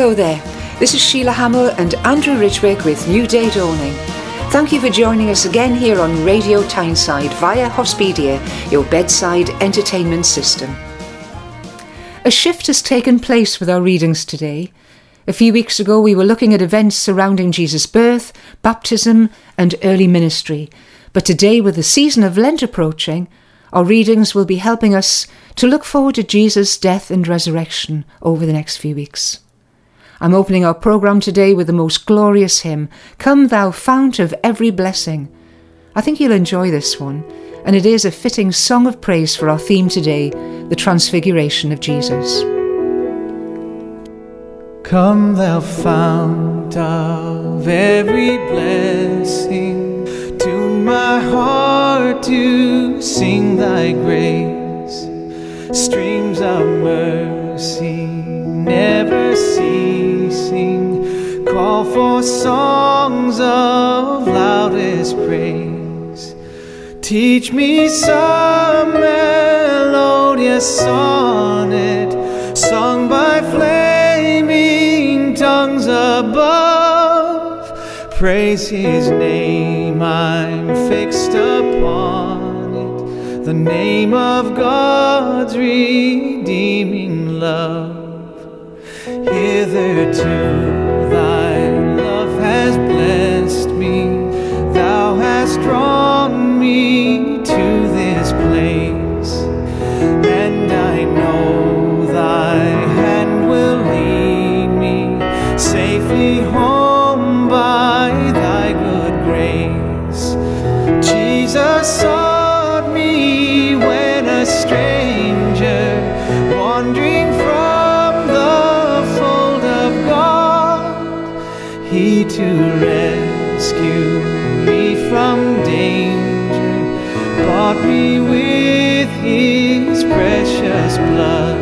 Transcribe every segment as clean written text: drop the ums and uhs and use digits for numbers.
Hello there, this is Sheila Hamill and Andrew Ridgwick with New Day Dawning. Thank you for joining us again here on Radio Tyneside via Hospedia, your bedside entertainment system. A shift has taken place with our readings today. A few weeks ago we were looking at events surrounding Jesus' birth, baptism and early ministry. But today, with the season of Lent approaching, our readings will be helping us to look forward to Jesus' death and resurrection over the next few weeks. I'm opening our programme today with the most glorious hymn, Come Thou Fount of Every Blessing. I think you'll enjoy this one, and it is a fitting song of praise for our theme today, the Transfiguration of Jesus. Come Thou Fount of every blessing, tune my heart to sing Thy grace, streams of mercy never ceasing, call for songs of loudest praise. Teach me some melodious sonnet, sung by flaming tongues above. Praise His name, I'm fixed upon it, the name of God's redeeming love. Hitherto Thy love has blessed me, Thou hast drawn me to this place, and I know Thy hand will lead me safely home by Thy good grace. Jesus sought me when a stranger, wandering from the fold of God, He to rescue me from danger bought me with His precious blood.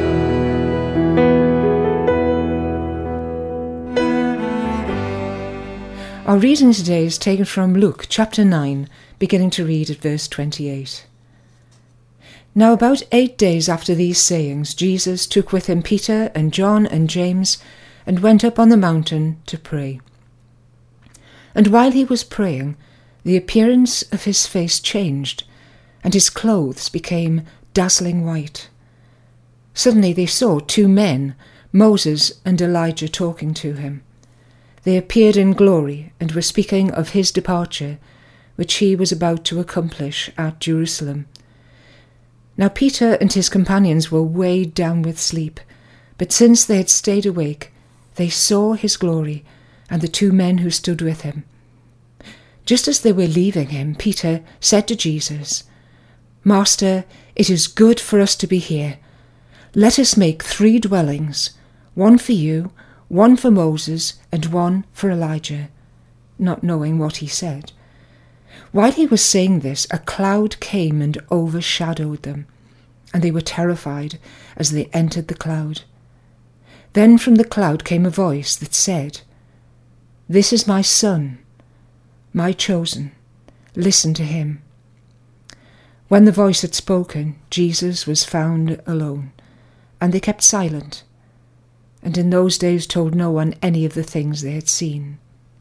Our reading today is taken from Luke chapter 9, beginning to read at verse 28. Now about 8 days after these sayings, Jesus took with him Peter and John and James and went up on the mountain to pray. And while he was praying, the appearance of his face changed, and his clothes became dazzling white. Suddenly they saw two men, Moses and Elijah, talking to him. They appeared in glory and were speaking of his departure, which he was about to accomplish at Jerusalem. Now Peter and his companions were weighed down with sleep, but since they had stayed awake, they saw his glory and the two men who stood with him. Just as they were leaving him, Peter said to Jesus, Master, it is good for us to be here. Let us make 3 dwellings, one for you, one for Moses, and one for Elijah, not knowing what he said. While he was saying this, a cloud came and overshadowed them, and they were terrified as they entered the cloud. Then from the cloud came a voice that said, This is my Son, my chosen. Listen to him. When the voice had spoken, Jesus was found alone, and they kept silent, and in those days told no one any of the things they had seen.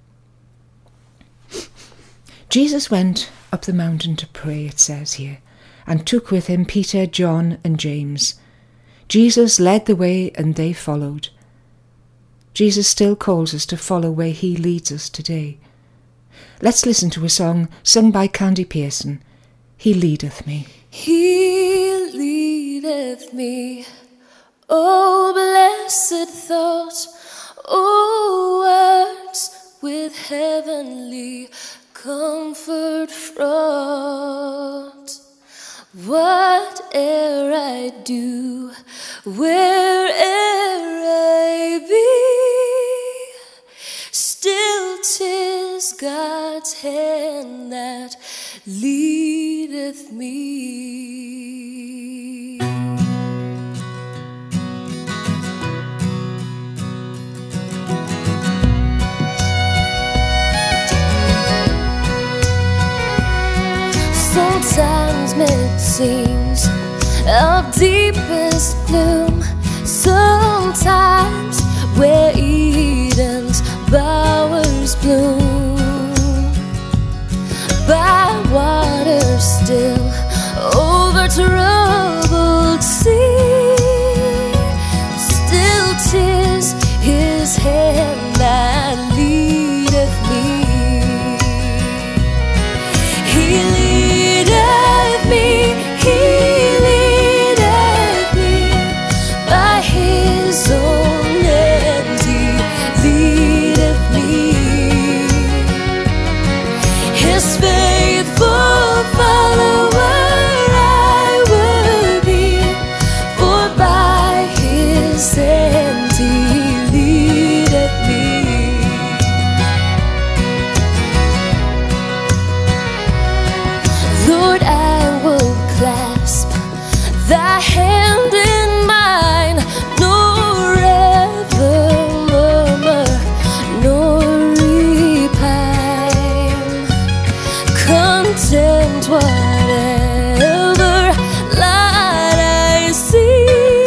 Jesus went up the mountain to pray, it says here, and took with him Peter, John, and James. Jesus led the way and they followed. Jesus still calls us to follow where he leads us today. Let's listen to a song sung by Candy Pearson, He Leadeth Me. He leadeth me, O blessed thought, O words with heavenly comfort fraught. Whate'er I do, where'er I be, still 'tis God's hand that leadeth me. Sometimes mid-scenes of deepest gloom, sometimes where still over troubled sea. Still 'tis his hand that leadeth me. He leadeth me, he leadeth me by his own hand, he leadeth me. His faithful follower I would be, for by his hand he leadeth me. Lord, I will clasp thy hand in mine, nor ever murmur, nor repine. Content whatever light I see,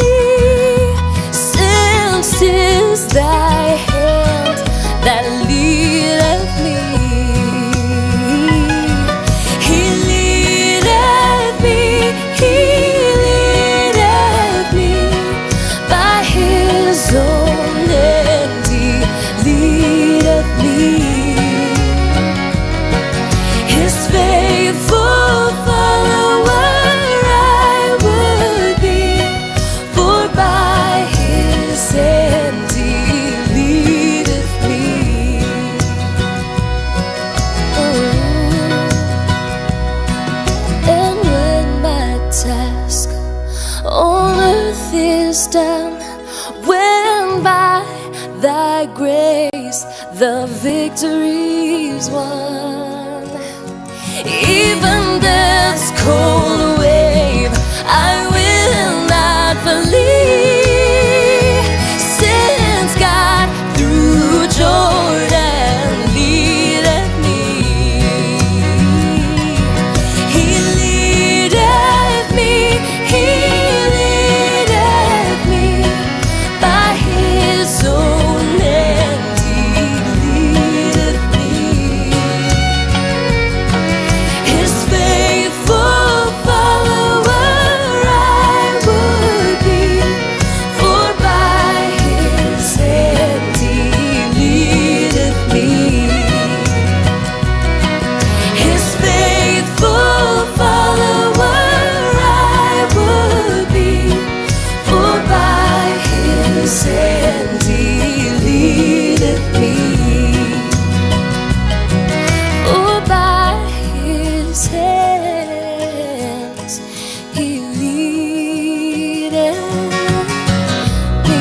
since 'tis thy hand that leadeth me. He leadeth me, he leadeth me by his own hand, he leadeth me. His faithful follower I would be, for by his hand he leadeth me. And when my task on earth is done, when by thy grace the victory's won, even death's cold wave I will not flee, since God through Jordan leadeth me. He leadeth me, he leadeth me by his own hand, he leadeth me. His faithful follower I would be, for by his hand he leadeth me. His faithful follower I would be, for by his hand he leadeth me. For by his hands he leadeth me.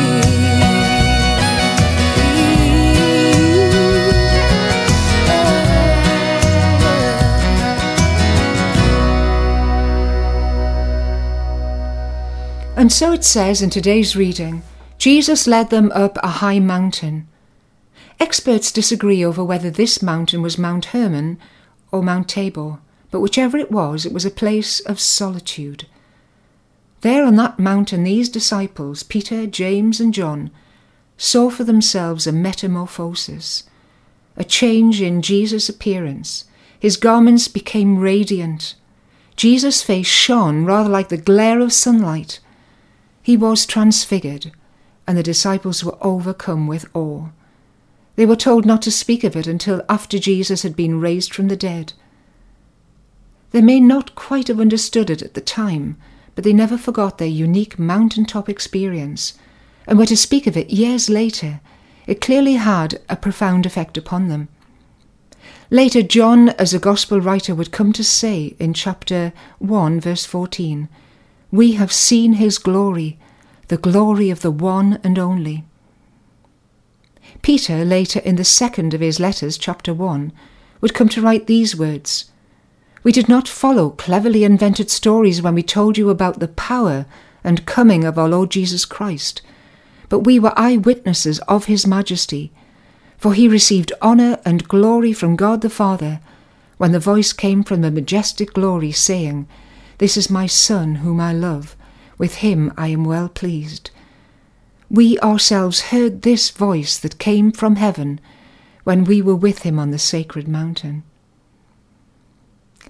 And so it says in today's reading, Jesus led them up a high mountain. Experts disagree over whether this mountain was Mount Hermon or Mount Tabor, but whichever it was a place of solitude. There on that mountain these disciples, Peter, James and John, saw for themselves a metamorphosis, a change in Jesus' appearance. His garments became radiant. Jesus' face shone rather like the glare of sunlight. He was transfigured, and the disciples were overcome with awe. They were told not to speak of it until after Jesus had been raised from the dead. They may not quite have understood it at the time, but they never forgot their unique mountaintop experience, and were to speak of it years later. It clearly had a profound effect upon them. Later, John, as a gospel writer, would come to say in chapter 1, verse 14, "We have seen his glory, the glory of the one and only." Peter, later in the second of his letters, chapter 1, would come to write these words, "We did not follow cleverly invented stories when we told you about the power and coming of our Lord Jesus Christ, but we were eyewitnesses of his majesty, for he received honour and glory from God the Father, when the voice came from the majestic glory, saying, 'This is my Son whom I love, with him I am well pleased.' We ourselves heard this voice that came from heaven when we were with him on the sacred mountain."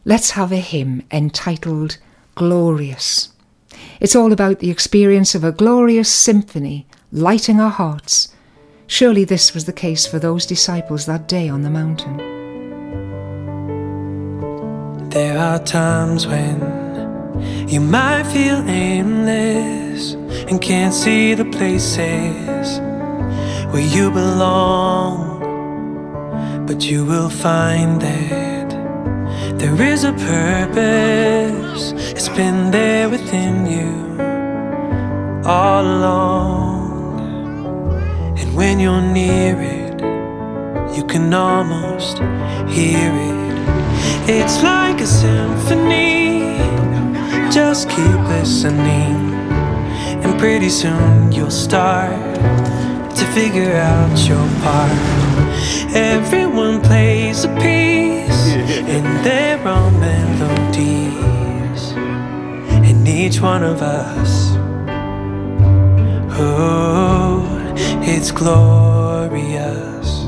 let's have a hymn entitled Glorious. It's all about the experience of a glorious symphony lighting our hearts. Surely this was the case for those disciples that day on the mountain. There are times when you might feel aimless and can't see the places where you belong, but you will find that there is a purpose. It's been there within you all along, and when you're near it, you can almost hear it. It's like a symphony. Just keep listening, and pretty soon you'll start to figure out your part. Everyone plays a piece in their own melodies, and each one of us, oh, it's glorious.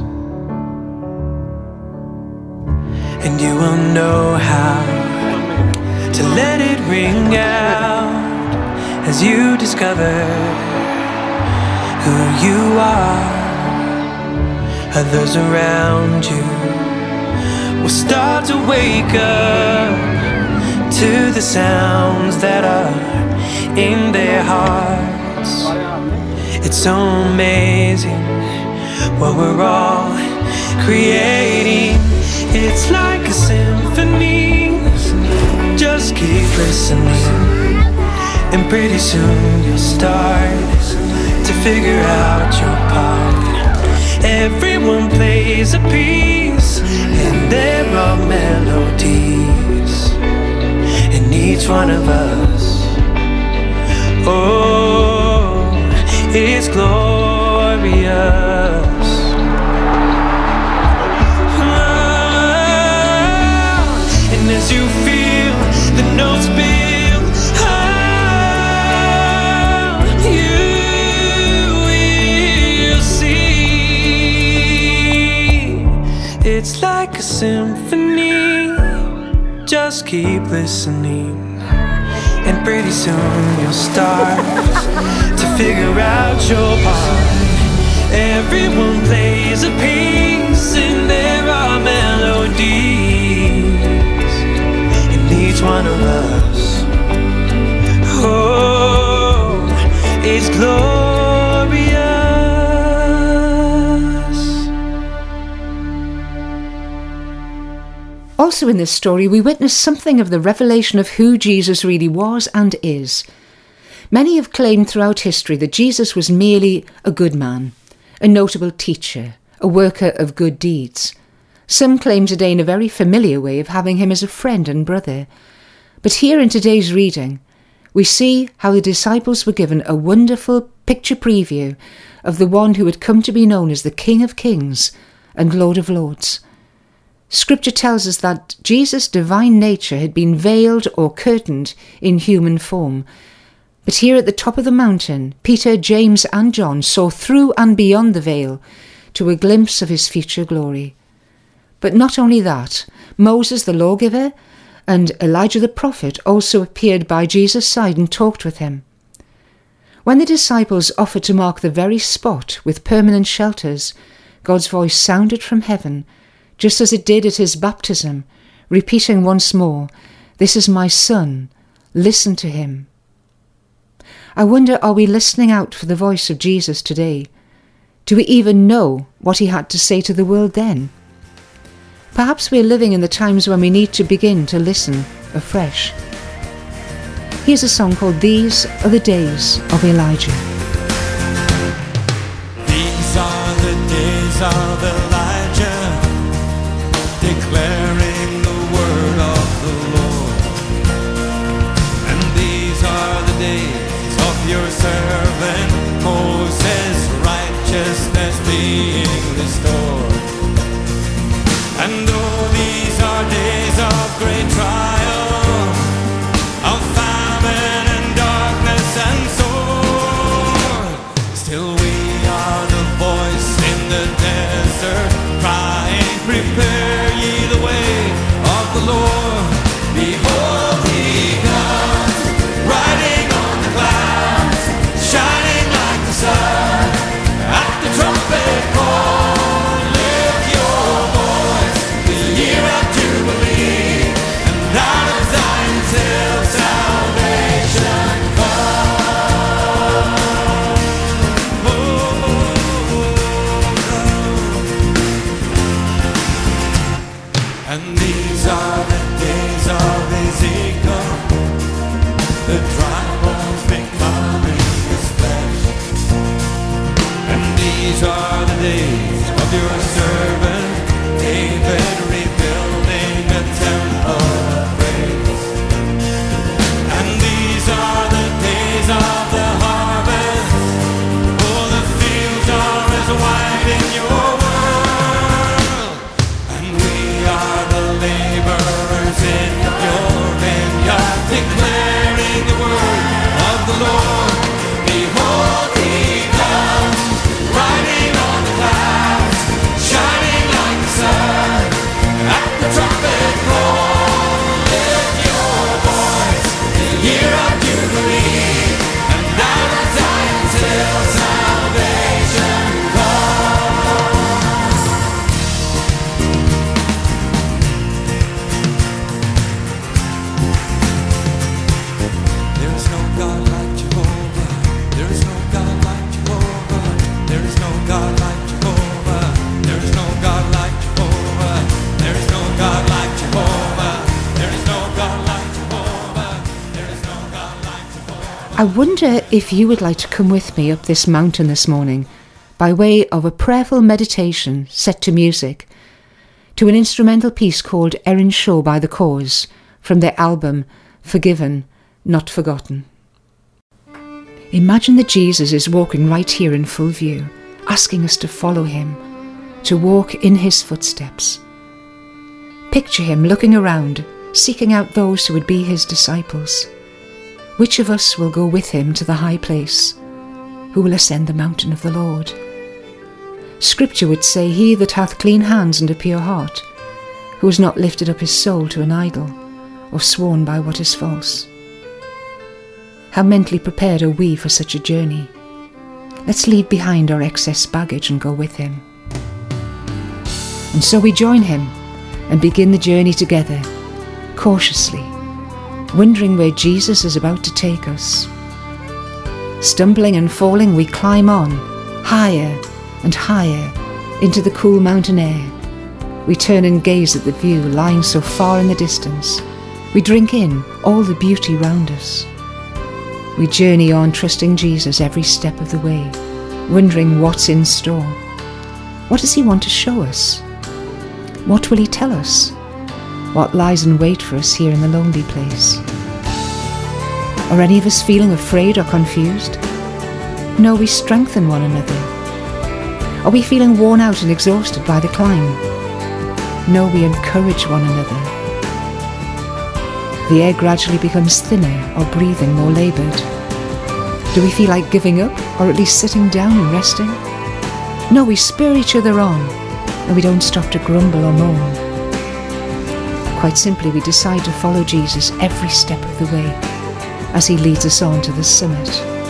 And you will know how to let it ring out as you discover who you are. Others around you will start to wake up to the sounds that are in their hearts. It's so amazing what we're all creating. It's like a symphony. Just keep listening, and pretty soon you'll start to figure out your part. Everyone plays a piece in their own melodies, and each one of us, oh, is glorious. And as you feel the notes build, you will see. It's like a symphony. Just keep listening, and pretty soon you'll start to figure out your part. Everyone plays a piece in their own melodies, and each one of us, oh, is glorious. Also in this story, we witness something of the revelation of who Jesus really was and is. Many have claimed throughout history that Jesus was merely a good man, a notable teacher, a worker of good deeds. Some claim today in a very familiar way of having him as a friend and brother. But here in today's reading, we see how the disciples were given a wonderful picture preview of the one who had come to be known as the King of Kings and Lord of Lords. Scripture tells us that Jesus' divine nature had been veiled or curtained in human form. But here at the top of the mountain, Peter, James and John saw through and beyond the veil to a glimpse of his future glory. But not only that, Moses the lawgiver and Elijah the prophet also appeared by Jesus' side and talked with him. When the disciples offered to mark the very spot with permanent shelters, God's voice sounded from heaven, just as it did at his baptism, repeating once more, "This is my Son, listen to him." I wonder, are we listening out for the voice of Jesus today? Do we even know what he had to say to the world then? Perhaps we're living in the times when we need to begin to listen afresh. Here's a song called "These Are the Days of Elijah." These are the days of Elijah, declaring the word of the Lord. And these are the days of your servant Moses, righteousness being restored. And though these are days of great trial, of famine and darkness and sword, still we are the voice in the desert, I wonder if you would like to come with me up this mountain this morning by way of a prayerful meditation set to music, to an instrumental piece called Erin Shaw by The Cause from their album Forgiven, Not Forgotten. Imagine that Jesus is walking right here in full view, asking us to follow him, to walk in his footsteps. Picture him looking around, seeking out those who would be his disciples. Which of us will go with him to the high place? Who will ascend the mountain of the Lord? Scripture would say, he that hath clean hands and a pure heart, who has not lifted up his soul to an idol, or sworn by what is false. How mentally prepared are we for such a journey? Let's leave behind our excess baggage and go with him. And so we join him and begin the journey together, cautiously, wondering where Jesus is about to take us. Stumbling and falling, we climb on, higher and higher, into the cool mountain air. We turn and gaze at the view lying so far in the distance. We drink in all the beauty round us. We journey on, trusting Jesus every step of the way, wondering what's in store. What does he want to show us? What will he tell us? What lies in wait for us here in the lonely place? Are any of us feeling afraid or confused? No, we strengthen one another. Are we feeling worn out and exhausted by the climb? No, we encourage one another. The air gradually becomes thinner, our breathing more laboured. Do we feel like giving up, or at least sitting down and resting? No, we spur each other on, and we don't stop to grumble or moan. Quite simply, we decide to follow Jesus every step of the way as he leads us on to the summit.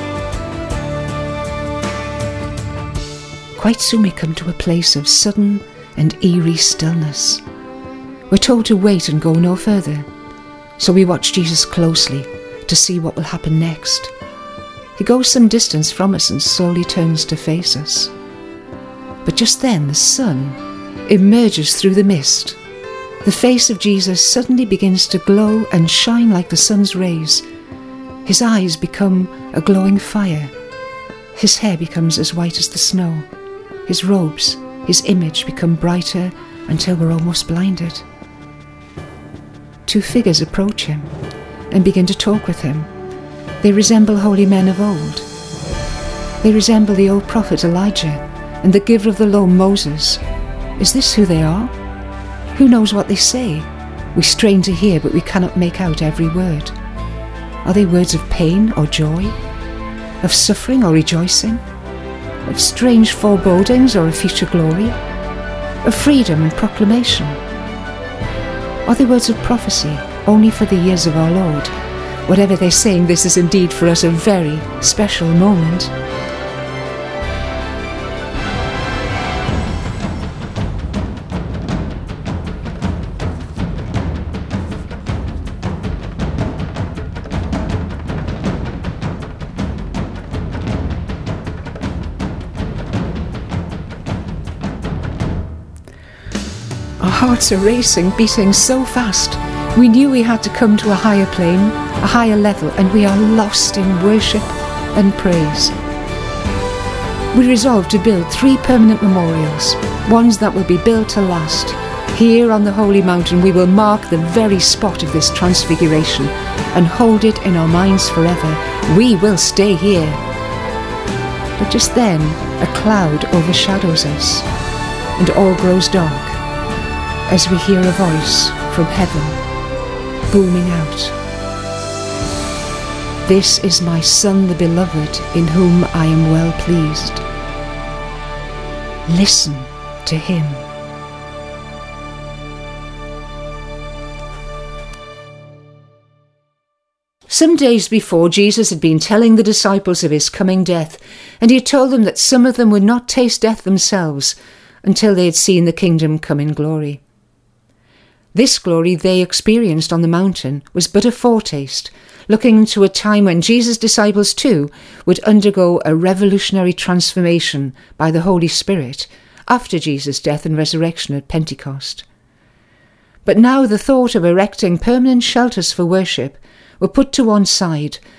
Quite soon we come to a place of sudden and eerie stillness. We're told to wait and go no further, so we watch Jesus closely to see what will happen next. He goes some distance from us and slowly turns to face us. But just then the sun emerges through the mist. The face of Jesus suddenly begins to glow and shine like the sun's rays. His eyes become a glowing fire. His hair becomes as white as the snow. His robes, his image become brighter until we're almost blinded. Two figures approach him and begin to talk with him. They resemble holy men of old. They resemble the old prophet Elijah and the giver of the law, Moses. Is this who they are? Who knows what they say? We strain to hear, but we cannot make out every word. Are they words of pain or joy? Of suffering or rejoicing? Of strange forebodings or of future glory? Of freedom and proclamation? Are they words of prophecy only for the years of our Lord? Whatever they're saying, this is indeed for us a very special moment. Our hearts are racing, beating so fast. We knew we had to come to a higher plane, a higher level, and we are lost in worship and praise. We resolved to build 3 permanent memorials, ones that will be built to last. Here on the Holy Mountain we will mark the very spot of this transfiguration and hold it in our minds forever. We will stay here. But just then a cloud overshadows us, and all grows dark as we hear a voice from heaven booming out. This is my Son, the Beloved, in whom I am well pleased. Listen to him. Some days before, Jesus had been telling the disciples of his coming death, and he had told them that some of them would not taste death themselves until they had seen the kingdom come in glory. This glory they experienced on the mountain was but a foretaste, looking into a time when Jesus' disciples too would undergo a revolutionary transformation by the Holy Spirit after Jesus' death and resurrection at Pentecost. But now the thought of erecting permanent shelters for worship were put to one side,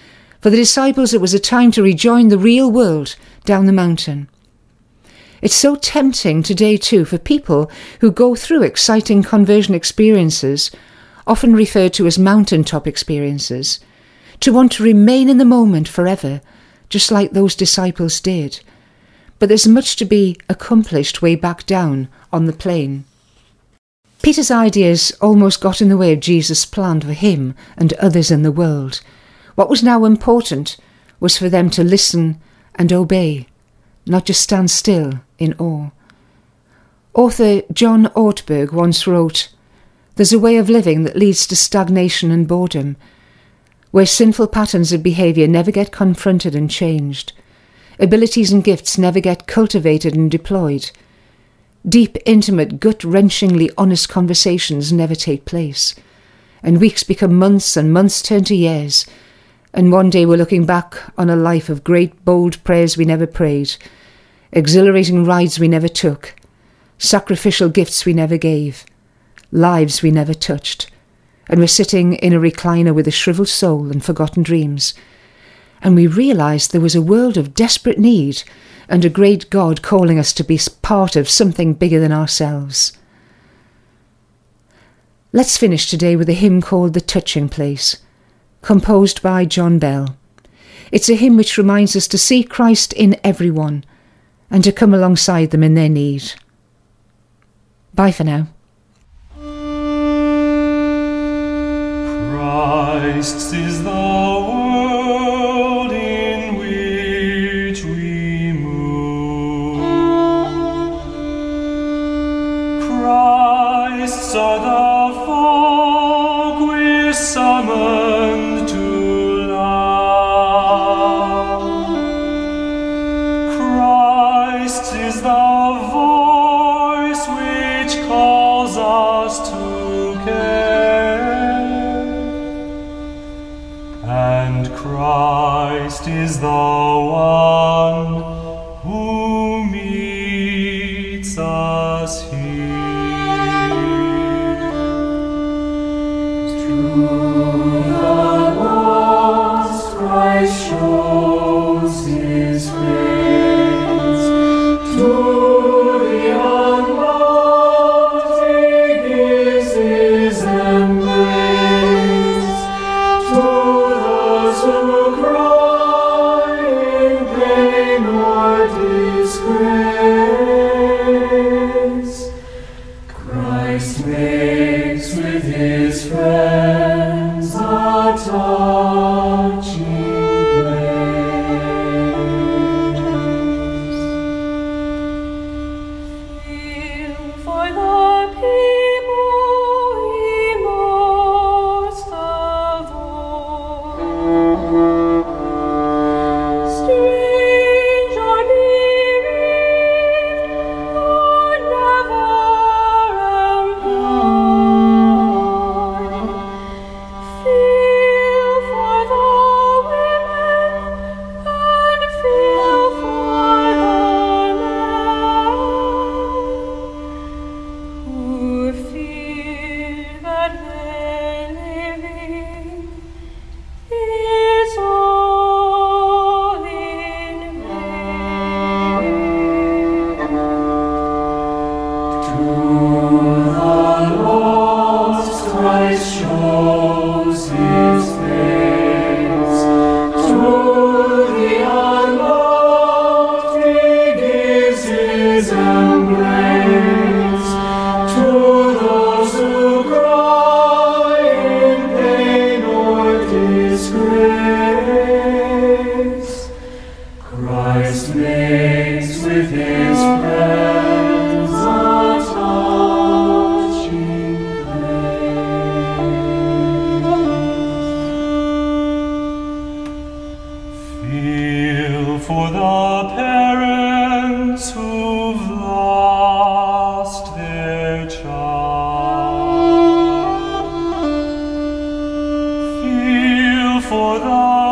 For the disciples, it was a time to rejoin the real world down the mountain. It's so tempting today too for people who go through exciting conversion experiences, often referred to as mountaintop experiences, to want to remain in the moment forever, just like those disciples did. But there's much to be accomplished way back down on the plain. Peter's ideas almost got in the way of Jesus' plan for him and others in the world. What was now important was for them to listen and obey, not just stand still in awe. Author John Ortberg once wrote, "There's a way of living that leads to stagnation and boredom, where sinful patterns of behaviour never get confronted and changed. Abilities and gifts never get cultivated and deployed. Deep, intimate, gut-wrenchingly honest conversations never take place. And weeks become months and months turn to years. And one day we're looking back on a life of great, bold prayers we never prayed, exhilarating rides we never took, sacrificial gifts we never gave, lives we never touched. And we're sitting in a recliner with a shriveled soul and forgotten dreams. And we realised there was a world of desperate need and a great God calling us to be part of something bigger than ourselves." Let's finish today with a hymn called The Touching Place, composed by John Bell. It's a hymn which reminds us to see Christ in everyone and to come alongside them in their need. Bye for now. Christ is the world in which we move. Christ's are the folk we're summoned to love. Christ is the voice which calls us to care. And Christ is the one who meets us here. Through the lost, Christ shows his face. To the unloved, he gives his embrace. To those who cry in pain or disgrace, Christ makes with his friends a touching place. Feel for the people we most avoid. Strange or bereaved or never employed. Feel for the women and feel for the men who fear that their living is all in vain. To the lost, Christ shows his face. To the unloved, he gives his embrace. To those who cry in pain or disgrace, Christ makes with his friends a touching place. Feel for the parents who've lost their child. Feel for the